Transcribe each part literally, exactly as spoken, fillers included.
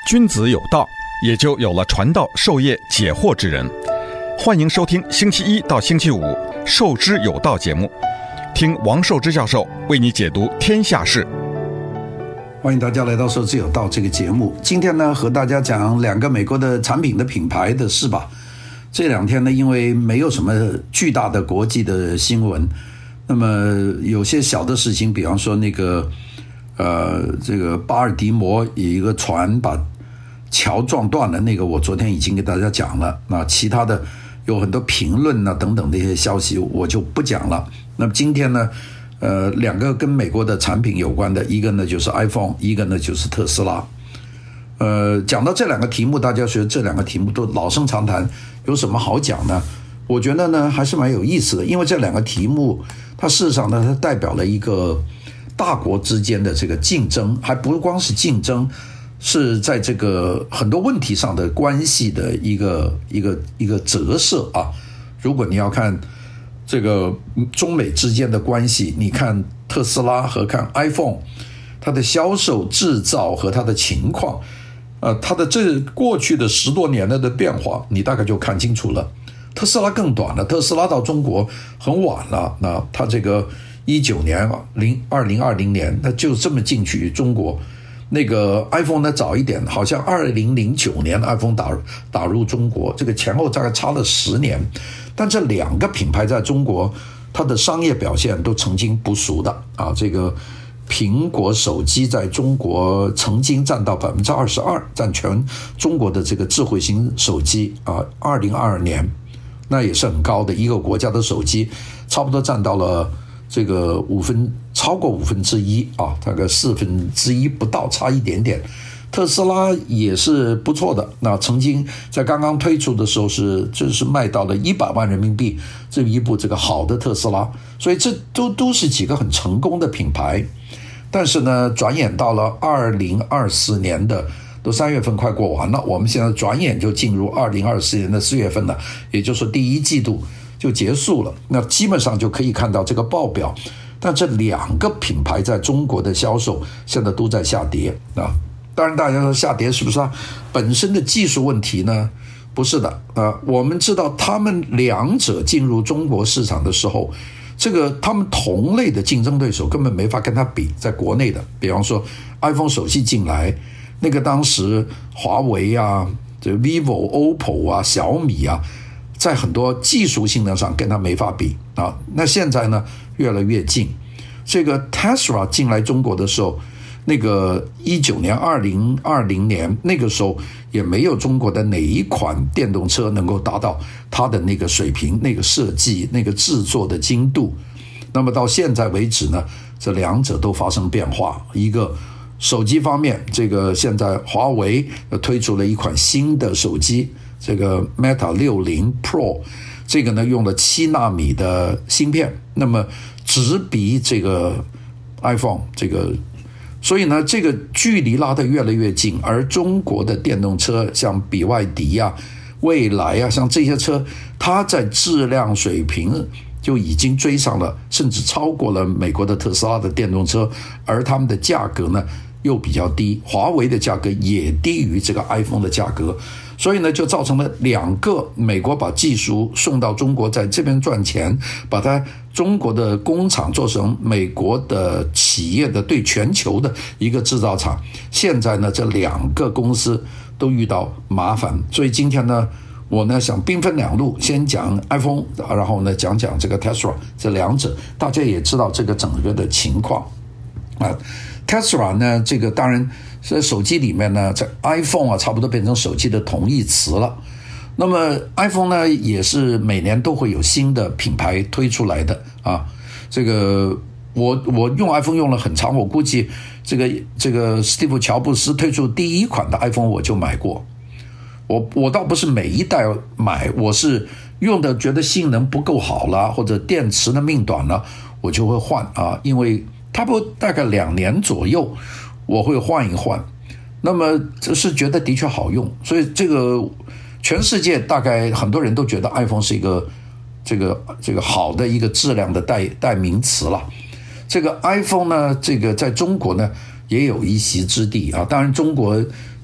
君子有道，也就有了传道授业解惑之人。欢迎收听星期一到星期五《授之有道》节目，听王寿之教授为你解读天下事。 欢迎大家来到《授之有道》这个节目。今天呢，和大家讲两个美国的产品的品牌的事吧。这两天呢，因为没有什么巨大的国际的新闻，那么有些小的事情，比方说那个呃，这个巴尔的摩有一个船把桥撞断了，那个我昨天已经给大家讲了。那其他的有很多评论啊等等的一些消息，我就不讲了。那么今天呢，呃，两个跟美国的产品有关的，一个呢就是 iPhone， 一个呢就是特斯拉。呃，讲到这两个题目，大家觉得这两个题目都老生常谈，有什么好讲呢？我觉得呢还是蛮有意思的，因为这两个题目，它事实上呢，它代表了一个大国之间的这个竞争，还不光是竞争，是在这个很多问题上的关系的一个一个一个折射啊。如果你要看这个中美之间的关系，你看特斯拉和看 iPhone， 它的销售、制造和它的情况，呃，它的这过去的十多年来的变化，你大概就看清楚了。特斯拉更短了，特斯拉到中国很晚了，那它这个一九年、二零二零年，它就这么进去中国。那个 iPhone 呢早一点，好像二零零九年 iPhone 打打入中国，这个前后大概差了十年。但这两个品牌在中国，它的商业表现都曾经不俗的啊。这个苹果手机在中国曾经占到百分之二十二，占全中国的这个智慧型手机啊。二零二二年，那也是很高的一个国家的手机，差不多占到了这个五分，超过五分之一啊，大概四分之一不到，差一点点。特斯拉也是不错的，那曾经在刚刚推出的时候是，就是卖到了一百万人民币，这一部这个好的特斯拉，所以这都都是几个很成功的品牌。但是呢，转眼到了二零二四年的。都三月份快过完了，我们现在转眼就进入二零二四年的四月份了，也就是说第一季度就结束了。那基本上就可以看到这个报表，但这两个品牌在中国的销售现在都在下跌啊。当然，大家说下跌是不是它本身的技术问题呢？不是的啊。我们知道他们两者进入中国市场的时候，这个他们同类的竞争对手根本没法跟他比，在国内的，比方说 iPhone 手机进来。那个当时华为啊，这 vivo、O P P O 啊、小米啊，在很多技术性能上跟它没法比啊。那现在呢，越来越近。这个 Tesla 进来中国的时候，那个一九年、二零二零年那个时候也没有中国的哪一款电动车能够达到它的那个水平、那个设计、那个制作的精度。那么到现在为止呢，这两者都发生变化。一个手机方面，这个现在华为推出了一款新的手机，这个 Mate 六十 Pro， 这个呢用了七纳米的芯片，那么只比这个 iPhone 这个，所以呢这个距离拉得越来越近。而中国的电动车，像比亚迪啊、蔚来啊，像这些车，它在质量水平就已经追上了，甚至超过了美国的特斯拉的电动车，而他们的价格呢又比较低，华为的价格也低于这个 iPhone 的价格，所以呢就造成了两个美国把技术送到中国，在这边赚钱，把它中国的工厂做成美国的企业的对全球的一个制造厂。现在呢这两个公司都遇到麻烦，所以今天呢我呢想兵分两路，先讲 iPhone， 然后呢讲讲这个 Tesla， 这两者大家也知道这个整个的情况啊。Tesla 呢，这个当然在手机里面呢，在 iPhone 啊差不多变成手机的同义词了。那么 iPhone 呢也是每年都会有新的品牌推出来的啊。这个我我用 iPhone 用了很长，我估计这个这个史蒂夫乔布斯推出第一款的 iPhone 我就买过。我我倒不是每一代买，我是用的觉得性能不够好了，或者电池的命短了，我就会换啊，因为差不多大概两年左右我会换一换。那么这是觉得的确好用，所以这个全世界大概很多人都觉得 iPhone 是一个这个这个好的一个质量的代代名词了。这个 iPhone 呢，这个在中国呢也有一席之地啊。当然中国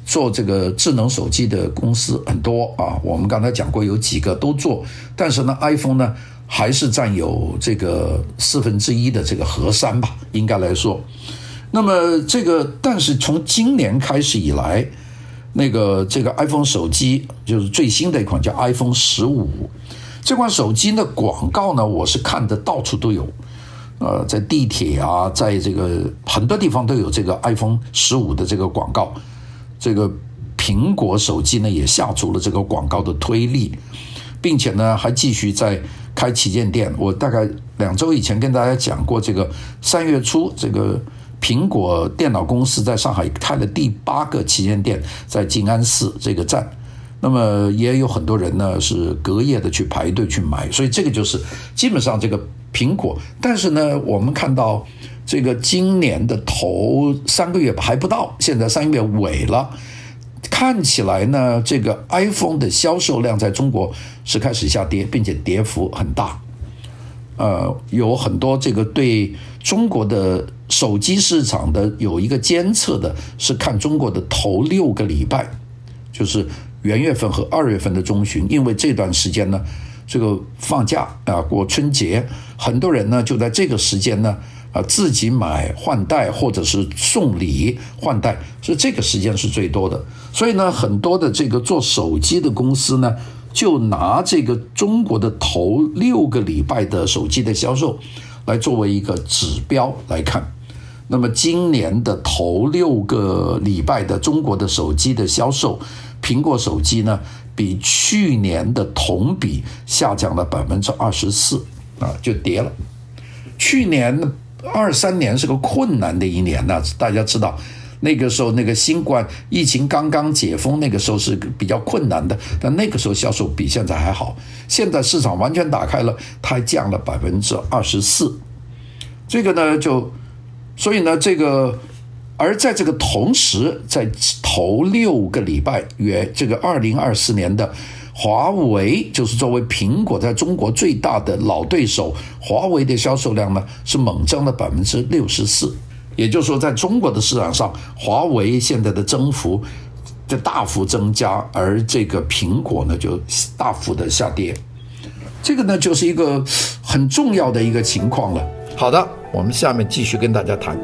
做这个智能手机的公司很多啊，我们刚才讲过有几个都做，但是呢 iPhone 呢还是占有这个四分之一的这个河山吧，应该来说。那么这个，但是从今年开始以来，那个这个 iPhone 手机就是最新的一款叫 iPhone 十五，这款手机的广告呢，我是看的到处都有，呃，在地铁啊，在这个很多地方都有这个 iPhone 十五的这个广告。这个苹果手机呢也下足了这个广告的推力，并且呢还继续在开旗舰店。我大概两周以前跟大家讲过，这个三月初这个苹果电脑公司在上海开了第八个旗舰店，在静安寺这个站。那么也有很多人呢是隔夜的去排队去买，所以这个就是基本上这个苹果。但是呢，我们看到这个今年的头三个月还不到，现在三月尾了，看起来呢，这个 iPhone 的销售量在中国是开始下跌，并且跌幅很大。呃，有很多这个对中国的手机市场的有一个监测的，是看中国的头六个礼拜，就是元月份和二月份的中旬，因为这段时间呢，这个放假啊，过春节，很多人呢就在这个时间呢，啊自己买换代或者是送礼换代，所以这个时间是最多的。所以呢，很多的这个做手机的公司呢，就拿这个中国的头六个礼拜的手机的销售来作为一个指标来看。那么今年的头六个礼拜的中国的手机的销售，苹果手机呢比去年的同比下降了百分之二十四啊，就跌了。去年二三年是个困难的一年呢，大家知道，那个时候那个新冠疫情刚刚解封，那个时候是比较困难的，但那个时候销售比现在还好。现在市场完全打开了，它还降了百分之二十四。这个呢就。所以呢，这个，而在这个同时，在头六个礼拜，约这个二零二四年的华为，就是作为苹果在中国最大的老对手，华为的销售量呢是猛增了百分之六十四。也就是说，在中国的市场上，华为现在的增幅就大幅增加，而这个苹果呢就大幅的下跌。这个呢就是一个很重要的一个情况了。好的，我们下面继续跟大家谈。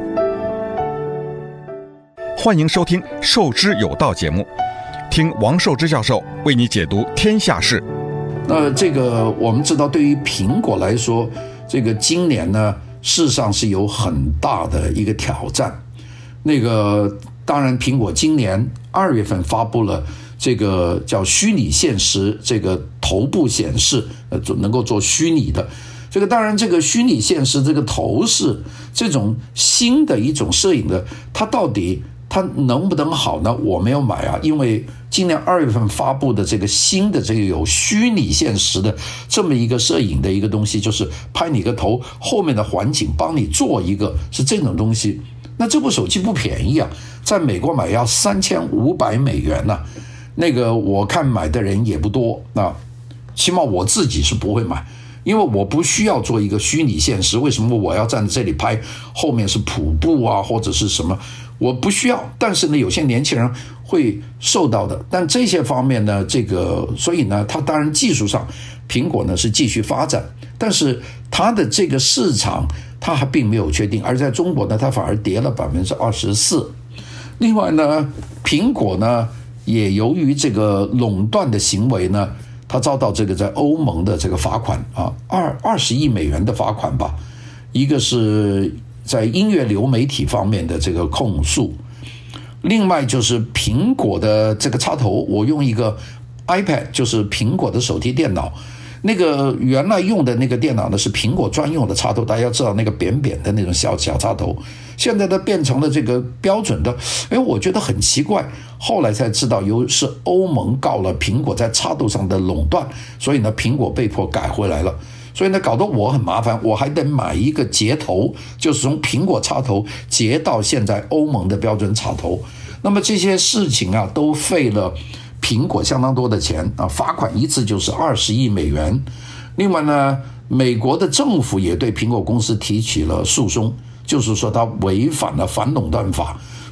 欢迎收听《授之有道》节目，听王寿之教授为你解读天下事。 那这个我们知道，对于苹果来说，这个今年呢，事实上是有很大的一个挑战。那个当然，苹果今年二月份发布了这个叫虚拟现实，这个头部显示，呃，能够做虚拟的。这个当然，这个虚拟现实这个头饰这种新的一种摄影的，它到底它能不能好呢？我没有买啊，因为今年二月份发布的这个新的这个有虚拟现实的这么一个摄影的一个东西，就是拍你个头后面的环境帮你做一个，是这种东西。那这部手机不便宜啊，在美国买要三千五百美元呢、啊。那个我看买的人也不多啊，起码我自己是不会买。因为我不需要做一个虚拟现实，为什么我要站在这里拍？后面是瀑布啊，或者是什么？我不需要。但是呢，有些年轻人会受到的。但这些方面呢，这个所以呢，它当然技术上，苹果呢是继续发展，但是它的这个市场它还并没有确定。而在中国呢，它反而跌了百分之二十四。另外呢，苹果呢也由于这个垄断的行为呢。他遭到这个在欧盟的这个罚款啊，二二十亿美元的罚款吧。一个是在音乐流媒体方面的这个控诉，另外就是苹果的这个插头，我用一个 iPad， 就是苹果的手提电脑，那个原来用的那个电脑呢是苹果专用的插头，大家知道那个扁扁的那种小小插头，现在它变成了这个标准的，哎，我觉得很奇怪。后来才知道，由是欧盟告了苹果在插头上的垄断，所以呢，苹果被迫改回来了。所以呢，搞得我很麻烦，我还得买一个接头，就是从苹果插头接到现在欧盟的标准插头。那么这些事情啊，都费了苹果相当多的钱啊，罚款一次就是二十亿美元。另外呢，美国的政府也对苹果公司提起了诉讼，就是说它违反了反垄断法。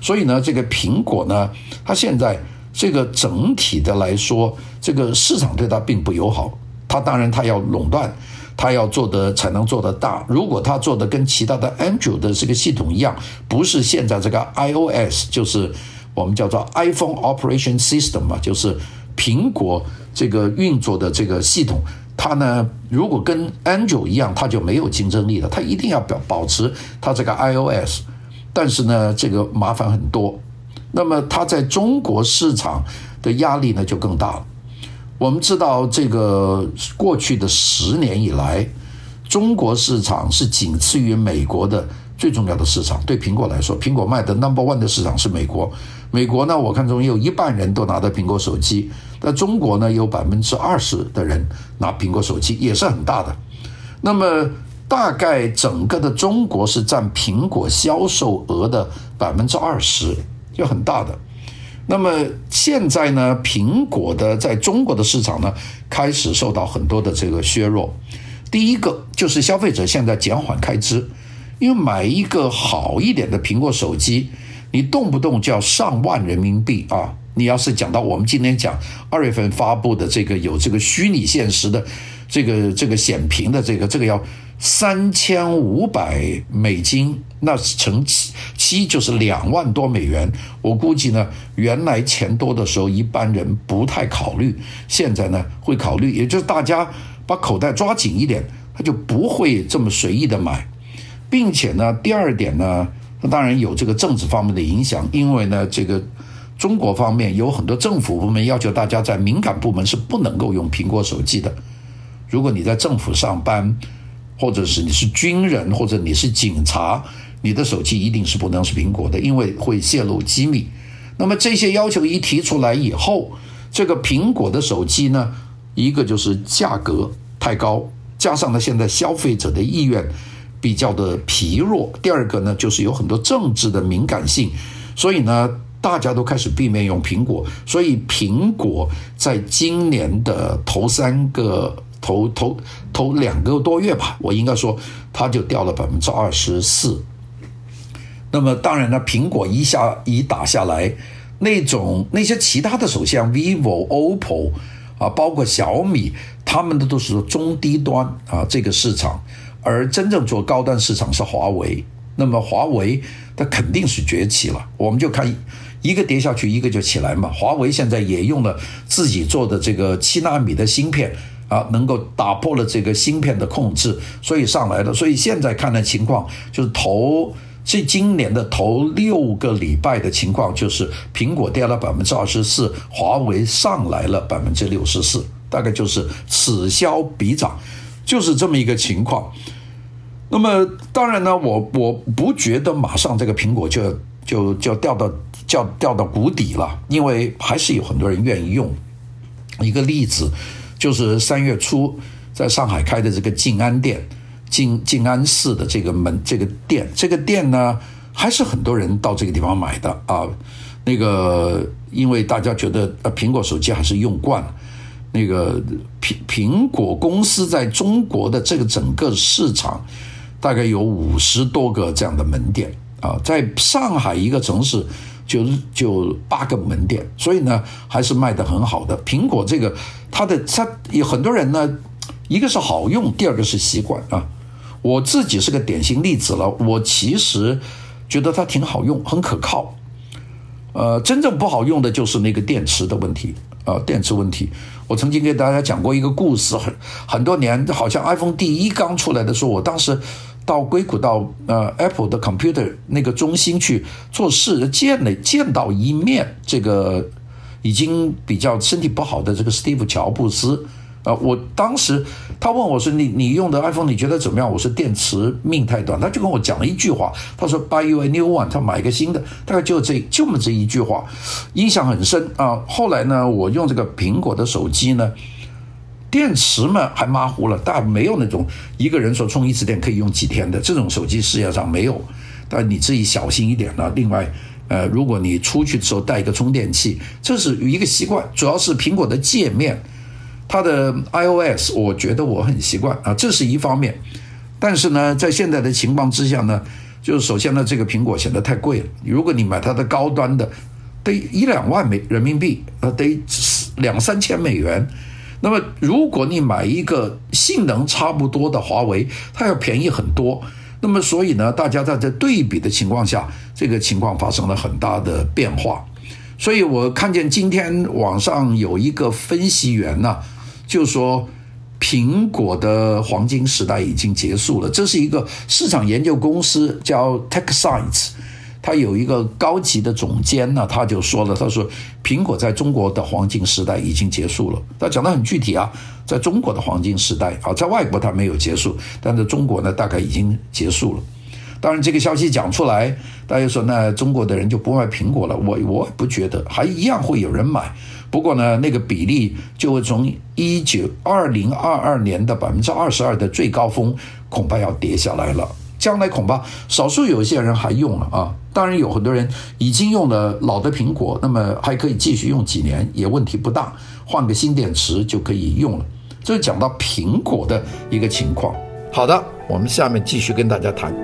所以呢，这个苹果呢，它现在这个整体的来说，这个市场对它并不友好。它当然它要垄断，它要做的才能做得大。如果它做的跟其他的 Android 的这个系统一样，不是现在这个 iOS， 就是我们叫做 iPhone Operation System 嘛，就是苹果这个运作的这个系统，它呢如果跟 Android 一样，它就没有竞争力了。它一定要保保持它这个 iOS， 但是呢这个麻烦很多。那么它在中国市场的压力呢就更大了。我们知道这个过去的十年以来，中国市场是仅次于美国的最重要的市场。对苹果来说，苹果卖的 number one 的市场是美国。美国呢，我看中有一半人都拿到苹果手机，在中国呢有百分之二十的人拿苹果手机，也是很大的。那么大概整个的中国是占苹果销售额的百分之二十，就很大的。那么现在呢，苹果的在中国的市场呢，开始受到很多的这个削弱。第一个就是消费者现在减缓开支，因为买一个好一点的苹果手机，你动不动就要上万人民币啊！你要是讲到我们今天讲二月份发布的这个有这个虚拟现实的这个这个显屏的这个这个要三千五百美金，那乘七七就是两万多美元。我估计呢，原来钱多的时候一般人不太考虑，现在呢会考虑，也就是大家把口袋抓紧一点，他就不会这么随意的买。并且呢，第二点呢，当然有这个政治方面的影响，因为呢，这个中国方面有很多政府部门要求大家在敏感部门是不能够用苹果手机的。如果你在政府上班，或者是你是军人，或者你是警察，你的手机一定是不能是苹果的，因为会泄露机密。那么这些要求一提出来以后，这个苹果的手机呢，一个就是价格太高，加上呢现在消费者的意愿比较的疲弱，第二个呢就是有很多政治的敏感性，所以呢大家都开始避免用苹果。所以苹果在今年的头三个头头头两个多月吧，我应该说它就掉了百分之二十四。那么当然呢，苹果一下一打下来，那种那些其他的手机像 vivo、oppo 啊，包括小米，他们的都是中低端啊这个市场，而真正做高端市场是华为。那么华为它肯定是崛起了，我们就看一个跌下去，一个就起来嘛。华为现在也用了自己做的这个七纳米的芯片啊，能够打破了这个芯片的控制，所以上来了。所以现在看的情况就是头这今年的头六个礼拜的情况，就是苹果跌了百分之二十四，华为上来了百分之六十四，大概就是此消彼长，就是这么一个情况。那么当然呢，我我不觉得马上这个苹果就就就掉到掉掉到谷底了，因为还是有很多人愿意用。一个例子就是三月初在上海开的这个静安店，静静安寺的这个门这个店，这个店呢还是很多人到这个地方买的啊。那个因为大家觉得呃苹果手机还是用惯了。那个苹苹果公司在中国的这个整个市场大概有五十多个这样的门店啊，在上海一个城市就就八个门店，所以呢还是卖得很好的。苹果这个它的它有很多人呢，一个是好用，第二个是习惯啊。我自己是个典型例子了，我其实觉得它挺好用，很可靠。呃，真正不好用的就是那个电池的问题啊、呃，电池问题。我曾经给大家讲过一个故事，很很多年，好像 iPhone 第一刚出来的时候，我当时到硅谷到呃 Apple 的 Computer 那个中心去做事，见了见到一面这个已经比较身体不好的这个 Steve 乔布斯。呃，我当时他问我说你你用的 iPhone 你觉得怎么样？我说电池命太短，他就跟我讲了一句话，他说 Buy you a new one， 他买一个新的，大概就这就这一句话，影响很深啊。后来呢，我用这个苹果的手机呢，电池嘛还马虎了，但没有那种一个人说充一次电可以用几天的这种手机，世界上没有。但你自己小心一点了。另外，呃，如果你出去的时候带一个充电器，这是一个习惯，主要是苹果的界面。它的 iOS 我觉得我很习惯啊，这是一方面。但是呢，在现在的情况之下呢， 就是首先呢，这个苹果显得太贵了。如果你买它的高端的，得一两万美人民币，呃，得两三千美元。那么如果你买一个性能差不多的华为，它要便宜很多。那么所以呢，大家在这对比的情况下，这个情况发生了很大的变化。所以我看见今天网上有一个分析员呢、啊，就说苹果的黄金时代已经结束了。这是一个市场研究公司叫 TechScience， 他有一个高级的总监呢，他就说了，他说苹果在中国的黄金时代已经结束了。他讲得很具体啊，在中国的黄金时代啊，在外国他没有结束，但在中国呢大概已经结束了。当然这个消息讲出来，大家说那中国的人就不买苹果了，我我不觉得，还一样会有人买。不过呢，那个比例就会从二零二二年的 百分之二十二 的最高峰恐怕要跌下来了。将来恐怕少数有一些人还用了啊，当然有很多人已经用了老的苹果，那么还可以继续用几年，也问题不大，换个新电池就可以用了。这是讲到苹果的一个情况。好的，我们下面继续跟大家谈。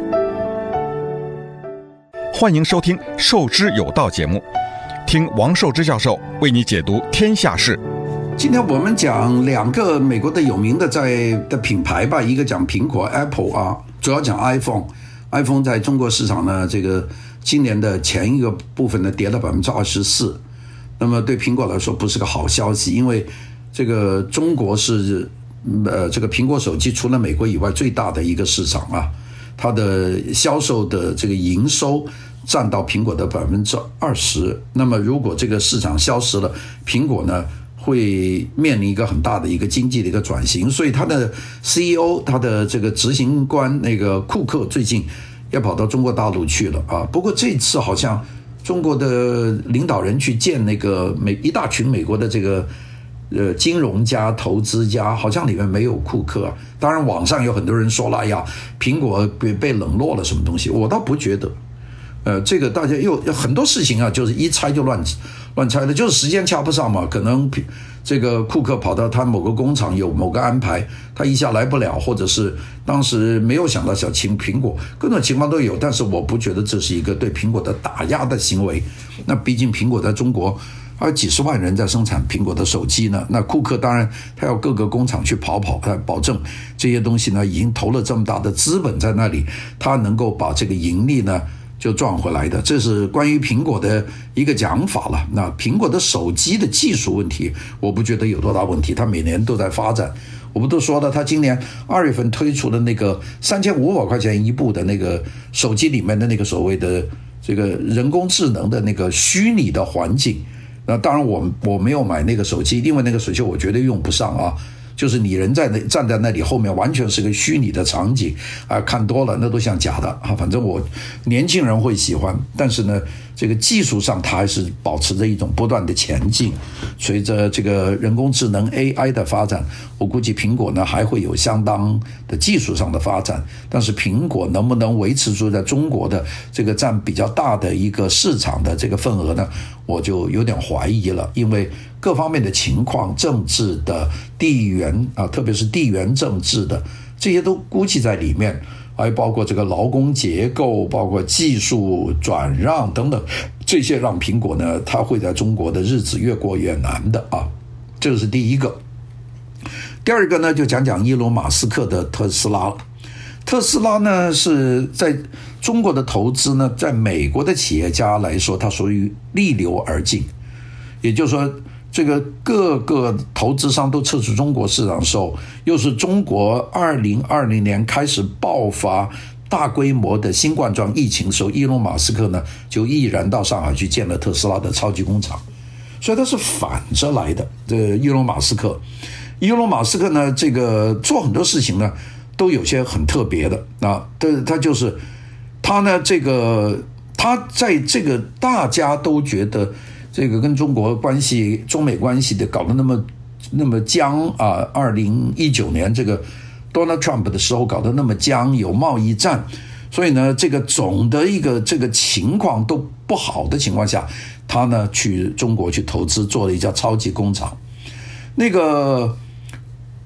欢迎收听《授之有道》节目，听王寿之教授为你解读天下事。 今天我们讲两个美国的有名的在的品牌吧，一个讲苹果 Apple 啊，主要讲 iPhone。iPhone 在中国市场呢，这个今年的前一个部分呢跌了 百分之二十四， 那么对苹果来说不是个好消息，因为这个中国是呃这个苹果手机除了美国以外最大的一个市场啊，它的销售的这个营收占到苹果的 百分之二十。 那么如果这个市场消失了，苹果呢会面临一个很大的一个经济的一个转型。所以他的 C E O 他的这个执行官那个库克最近也跑到中国大陆去了啊。不过这次好像中国的领导人去见那个美一大群美国的这个呃金融家投资家，好像里面没有库克啊。当然网上有很多人说了，哎呀苹果被被冷落了什么东西，我倒不觉得。呃，这个大家又很多事情啊，就是一猜就乱乱猜的，就是时间掐不上嘛。可能这个库克跑到他某个工厂有某个安排，他一下来不了，或者是当时没有想到想请苹果，各种情况都有。但是我不觉得这是一个对苹果的打压的行为。那毕竟苹果在中国还有几十万人在生产苹果的手机呢。那库克当然他要各个工厂去跑跑，他保证这些东西呢已经投了这么大的资本在那里，他能够把这个盈利呢就赚回来的。这是关于苹果的一个讲法了。那苹果的手机的技术问题我不觉得有多大问题，它每年都在发展。我不都说了，它今年二月份推出的那个三千五百块钱一部的那个手机里面的那个所谓的这个人工智能的那个虚拟的环境。那当然我我没有买那个手机，因为那个手机我绝对用不上啊。就是你人在那站在那里，后面完全是个虚拟的场景啊，看多了那都像假的啊。反正我年轻人会喜欢，但是呢，这个技术上它还是保持着一种不断的前进。随着这个人工智能 A I 的发展，我估计苹果呢还会有相当的技术上的发展。但是苹果能不能维持住在中国的这个占比较大的一个市场的这个份额呢？我就有点怀疑了，因为各方面的情况，政治的、地缘啊，特别是地缘政治的，这些都估计在里面，还包括这个劳工结构，包括技术转让等等，这些让苹果呢，它会在中国的日子越过越难的啊，这是第一个。第二个呢，就讲讲伊隆马斯克的特斯拉了。特斯拉呢是在中国的投资呢，在美国的企业家来说，它属于逆流而进，也就是说，这个各个投资商都撤出中国市场的时候，又是中国二零二零年开始爆发大规模的新冠状疫情的时候，伊隆马斯克呢就毅然到上海去建了特斯拉的超级工厂，所以它是反着来的。这个伊隆马斯克，伊隆马斯克呢，这个做很多事情呢，都有些很特别的啊，他他就是他呢，这个他在这个大家都觉得这个跟中国关系、中美关系的搞得那么那么僵啊，二零一九年这个 Donald Trump 的时候搞得那么僵，有贸易战，所以呢，这个总的一个这个情况都不好的情况下，他呢去中国去投资，做了一家超级工厂。那个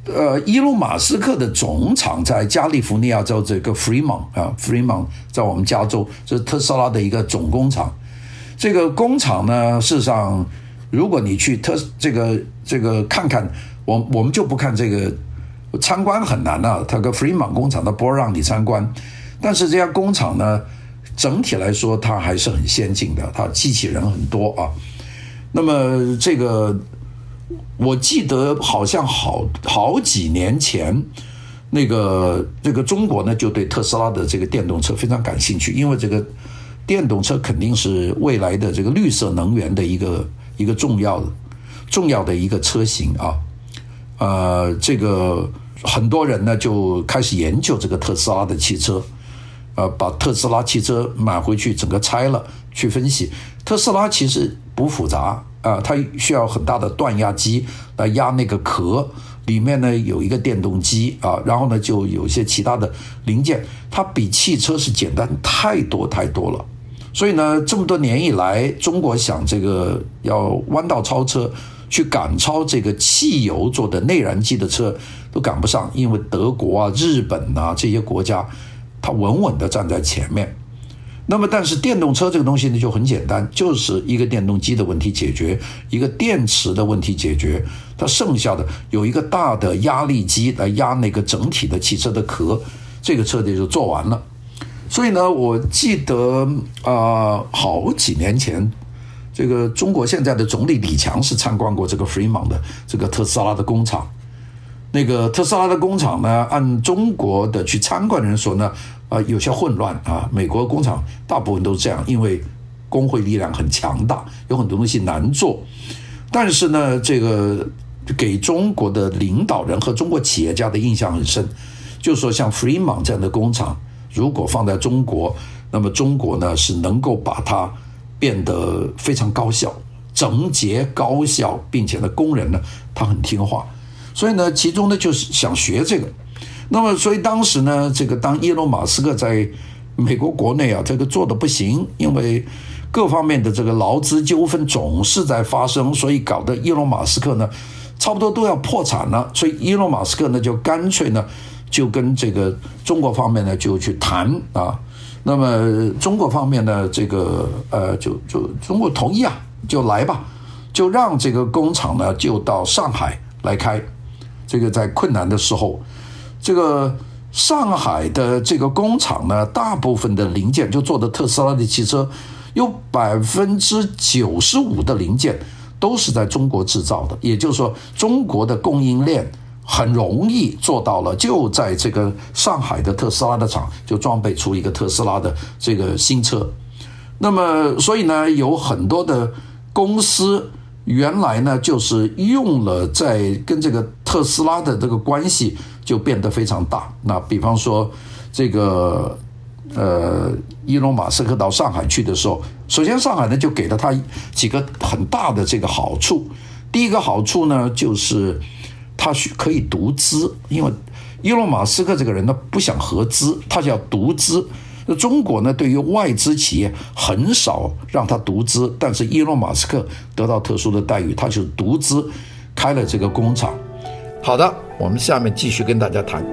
呃，伊隆马斯克的总厂在加利福尼亚州这个 Fremont 啊 ，Fremont 在我们加州，这是特斯拉的一个总工厂。这个工厂呢，事实上，如果你去特这个这个看看，我我们就不看这个参观很难啊，它个 Fremont 工厂它不让你参观，但是这家工厂呢，整体来说它还是很先进的，它机器人很多啊。那么这个。我记得好像好好几年前，那个这个中国呢就对特斯拉的这个电动车非常感兴趣，因为这个电动车肯定是未来的这个绿色能源的一个一个重要的重要的一个车型啊。呃，这个很多人呢就开始研究这个特斯拉的汽车，呃，把特斯拉汽车买回去整个拆了去分析。特斯拉其实不复杂。啊，它需要很大的锻压机来压那个壳，里面呢有一个电动机啊，然后呢就有一些其他的零件，它比汽车是简单太多太多了。所以呢，这么多年以来，中国想这个要弯道超车，去赶超这个汽油做的内燃机的车都赶不上，因为德国啊、日本啊这些国家，它稳稳的站在前面。那么但是电动车这个东西呢就很简单，就是一个电动机的问题解决，一个电池的问题解决，它剩下的有一个大的压力机来压那个整体的汽车的壳，这个车子就做完了。所以呢，我记得啊、呃，好几年前，这个中国现在的总理李强是参观过这个 Fremont 的这个特斯拉的工厂。那个特斯拉的工厂呢，按中国的去参观的人说呢，呃，有些混乱啊。美国工厂大部分都是这样，因为工会力量很强大，有很多东西难做。但是呢，这个给中国的领导人和中国企业家的印象很深，就是说像 Fremont 这样的工厂，如果放在中国，那么中国呢是能够把它变得非常高效、整洁、高效，并且呢，工人呢他很听话。所以呢，其中呢就是想学这个。那么，所以当时呢，这个当伊隆马斯克在美国国内啊，这个做的不行，因为各方面的这个劳资纠纷总是在发生，所以搞得伊隆马斯克呢，差不多都要破产了。所以伊隆马斯克呢，就干脆呢，就跟这个中国方面呢就去谈啊。那么中国方面呢，这个呃，就就中国同意啊，就来吧，就让这个工厂呢就到上海来开。这个在困难的时候，这个上海的这个工厂呢，大部分的零件就做的特斯拉的汽车，有百分之九十五的零件都是在中国制造的，也就是说，中国的供应链很容易做到了，就在这个上海的特斯拉的厂就装备出一个特斯拉的这个新车。那么，所以呢，有很多的公司。原来呢，就是用了在跟这个特斯拉的这个关系就变得非常大。那比方说，这个呃，伊隆马斯克到上海去的时候，首先上海呢就给了他几个很大的这个好处。第一个好处呢，就是他可以独资，因为伊隆马斯克这个人呢不想合资，他就要独资。那中国呢，对于外资企业很少让他独资，但是伊隆马斯克得到特殊的待遇，他就独资开了这个工厂。好的，我们下面继续跟大家谈。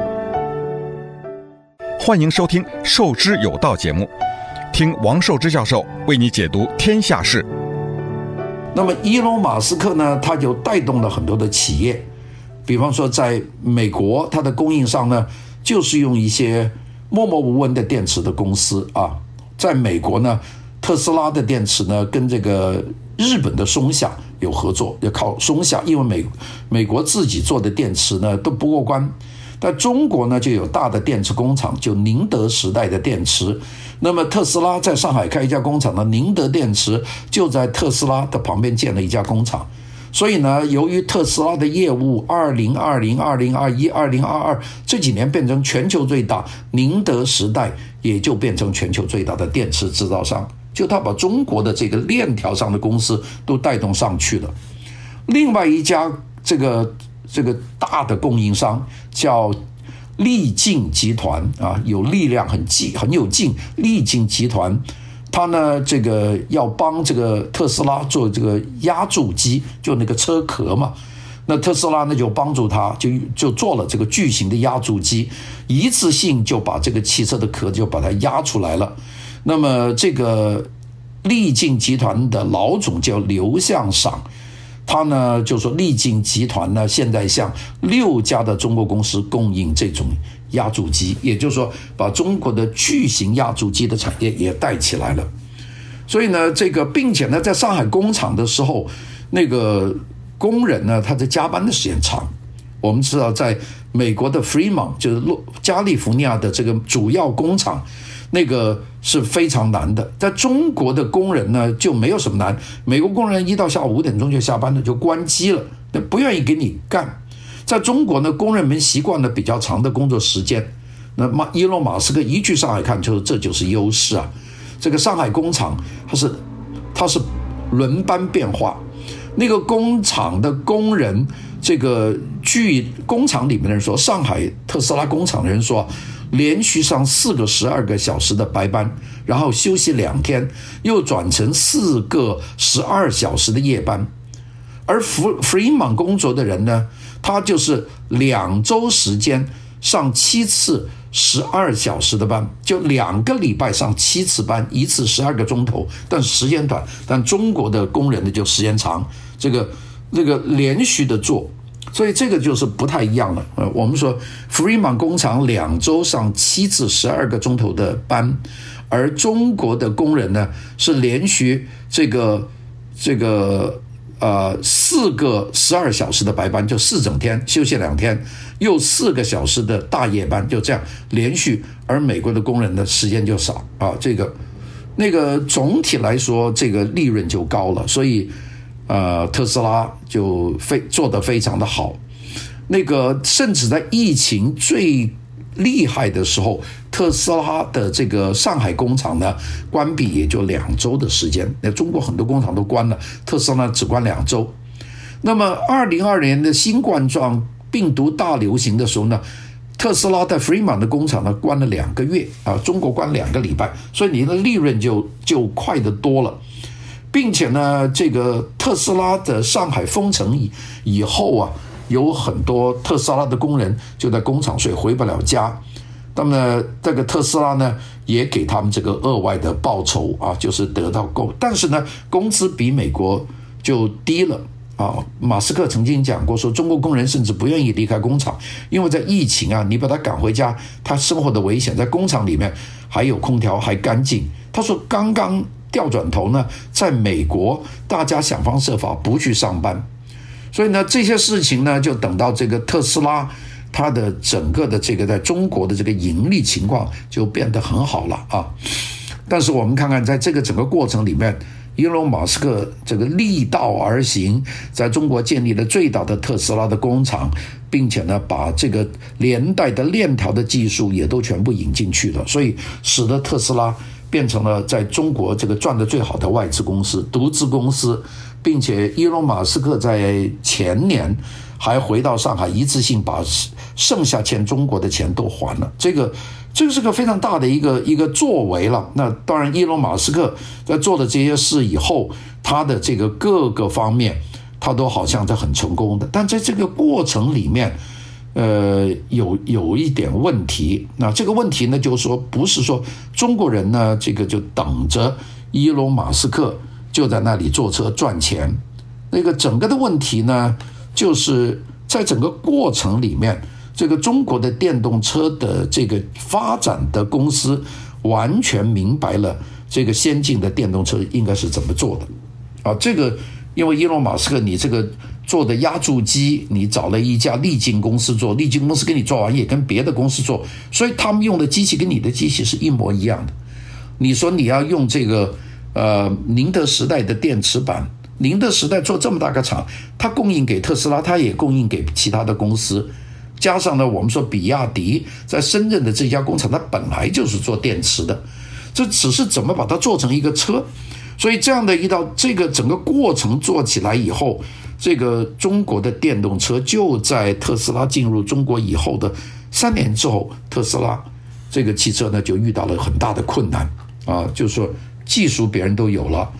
欢迎收听《授之有道》节目，听王寿之教授为你解读天下事。 那么伊隆马斯克呢，他就带动了很多的企业，比方说在美国，他的供应商呢，就是用一些默默无闻的电池的公司啊，在美国呢，特斯拉的电池呢跟这个日本的松下有合作，要靠松下，因为美美国自己做的电池呢都不过关。在中国呢就有大的电池工厂，就宁德时代的电池。那么特斯拉在上海开一家工厂呢，宁德电池就在特斯拉的旁边建了一家工厂。所以呢，由于特斯拉的业务二零二零、二零二一、二零二二这几年变成全球最大，宁德时代也就变成全球最大的电池制造商，就他把中国的这个链条上的公司都带动上去了。另外一家这个这个大的供应商叫力劲集团啊，有力量很劲很有劲，力劲集团。他呢，这个要帮这个特斯拉做这个压铸机，就那个车壳嘛。 那特斯拉呢就帮助他，就就做了这个巨型的压铸机，一次性就把这个汽车的壳就把它压出来了。那么这个力进集团的老总叫刘向赏，他呢就说力进集团呢现在向六家的中国公司供应这种压铸机，也就是说把中国的巨型压铸机的产业也带起来了。所以呢，这个并且呢，在上海工厂的时候，那个工人呢，他在加班的时间长。我们知道，在美国的 Fremont 就是加利福尼亚的这个主要工厂，那个是非常难的。在中国的工人呢，就没有什么难。美国工人一到下午五点钟就下班了，就关机了，那不愿意给你干。在中国呢，工人们习惯了比较长的工作时间。那么，伊隆马斯克一去上海看，就是这就是优势啊。这个上海工厂，它是它是轮班变化。那个工厂的工人，这个据工厂里面的人说，上海特斯拉工厂的人说，连续上四个十二个小时的白班，然后休息两天，又转成四个十二小时的夜班。而弗弗里曼工作的人呢，他就是两周时间上七次十二小时的班，就两个礼拜上七次班，一次十二个钟头，但时间短。但中国的工人呢就时间长，这个这个连续的做，所以这个就是不太一样了。呃，我们说弗里曼工厂两周上七次十二个钟头的班，而中国的工人呢是连续这个这个。呃，四个十二小时的白班，就四整天，休息两天，又四个小时的大夜班，就这样连续。而美国的工人的时间就少啊，这个那个总体来说，这个利润就高了，所以呃，特斯拉就非做得非常的好。那个甚至在疫情最厉害的时候，特斯拉的这个上海工厂呢关闭也就两周的时间，那中国很多工厂都关了，特斯拉只关两周。那么二零二零年的新冠状病毒大流行的时候呢，特斯拉在 Fremont 的工厂呢关了两个月啊，中国关两个礼拜，所以你的利润就就快得多了。并且呢，这个特斯拉的上海封城以以后啊，有很多特斯拉的工人就在工厂睡，回不了家。那么这个特斯拉呢，也给他们这个额外的报酬啊，就是得到工，但是呢，工资比美国就低了啊。马斯克曾经讲过说，中国工人甚至不愿意离开工厂，因为在疫情啊，你把他赶回家，他生活的危险，在工厂里面还有空调，还干净。他说，刚刚调转头呢，在美国大家想方设法不去上班。所以呢，这些事情呢，就等到这个特斯拉，它的整个的这个在中国的这个盈利情况就变得很好了啊。但是我们看看，在这个整个过程里面，伊隆马斯克这个逆道而行，在中国建立了最大的特斯拉的工厂，并且呢，把这个连带的链条的技术也都全部引进去了，所以使得特斯拉变成了在中国这个赚得最好的外资公司、独资公司。并且伊隆马斯克在前年还回到上海，一次性把剩下欠中国的钱都还了，这个这个是个非常大的一个一个作为了。那当然，伊隆马斯克在做了这些事以后，他的这个各个方面他都好像是很成功的，但在这个过程里面呃，有有一点问题。那这个问题呢，就是说不是说中国人呢这个就等着伊隆马斯克就在那里坐车赚钱，那个整个的问题呢，就是在整个过程里面，这个中国的电动车的这个发展的公司完全明白了这个先进的电动车应该是怎么做的啊。这个因为伊隆马斯克你这个做的压铸机，你找了一家力进公司做，力进公司给你做完也跟别的公司做，所以他们用的机器跟你的机器是一模一样的。你说你要用这个呃，宁德时代的电池板，宁德时代做这么大个厂，它供应给特斯拉，它也供应给其他的公司。加上呢，我们说比亚迪在深圳的这家工厂，它本来就是做电池的，这只是怎么把它做成一个车。所以这样的一道这个整个过程做起来以后，这个中国的电动车就在特斯拉进入中国以后的三年之后，特斯拉这个汽车呢就遇到了很大的困难啊，就是说技术别人都有了，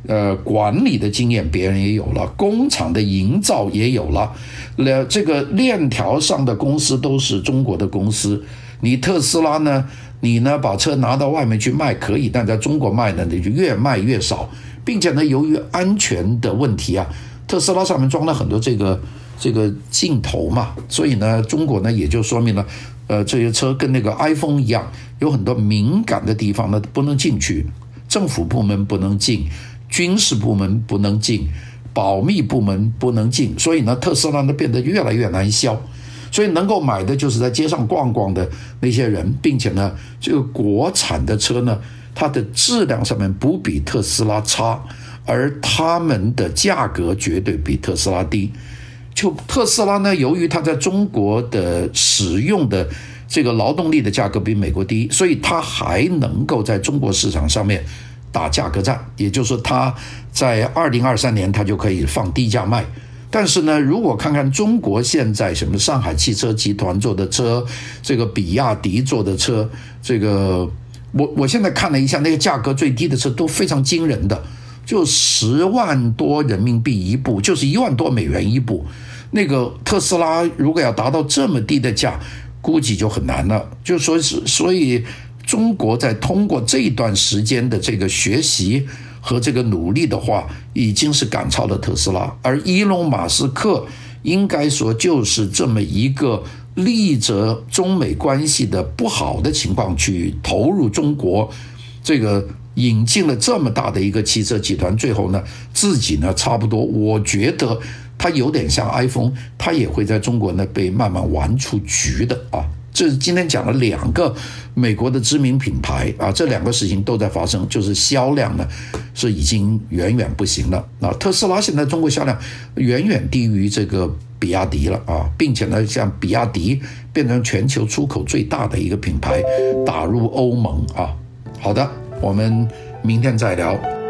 呃，管理的经验别人也有了，工厂的营造也有了，呃，这个链条上的公司都是中国的公司。你特斯拉呢，你呢把车拿到外面去卖可以，但在中国卖呢，你就越卖越少，并且呢，由于安全的问题啊，特斯拉上面装了很多这个这个镜头嘛，所以呢，中国呢也就说明了，呃，这些车跟那个 iPhone 一样，有很多敏感的地方呢不能进去，政府部门不能进。军事部门不能进，保密部门不能进，所以呢，特斯拉呢变得越来越难销。所以能够买的就是在街上逛逛的那些人，并且呢，这个国产的车呢，它的质量上面不比特斯拉差，而他们的价格绝对比特斯拉低。就特斯拉呢，由于它在中国的使用的这个劳动力的价格比美国低，所以它还能够在中国市场上面打价格战，也就是说，它在二零二三年它就可以放低价卖。但是呢，如果看看中国现在什么上海汽车集团做的车，这个比亚迪做的车，这个我我现在看了一下，那个价格最低的车都非常惊人的，就十万多人民币一部，就是一万多美元一部。那个特斯拉如果要达到这么低的价，估计就很难了。就说是所以。中国在通过这一段时间的这个学习和这个努力的话，已经是赶超了特斯拉，而伊隆马斯克应该说就是这么一个逆着中美关系的不好的情况去投入中国，这个引进了这么大的一个汽车集团，最后呢自己呢差不多，我觉得他有点像 iPhone， 他也会在中国呢被慢慢玩出局的啊。这是今天讲了两个美国的知名品牌啊，这两个事情都在发生，就是销量呢是已经远远不行了啊。特斯拉现在中国销量远远低于这个比亚迪了啊，并且呢，像比亚迪变成全球出口最大的一个品牌，打入欧盟啊。好的，我们明天再聊。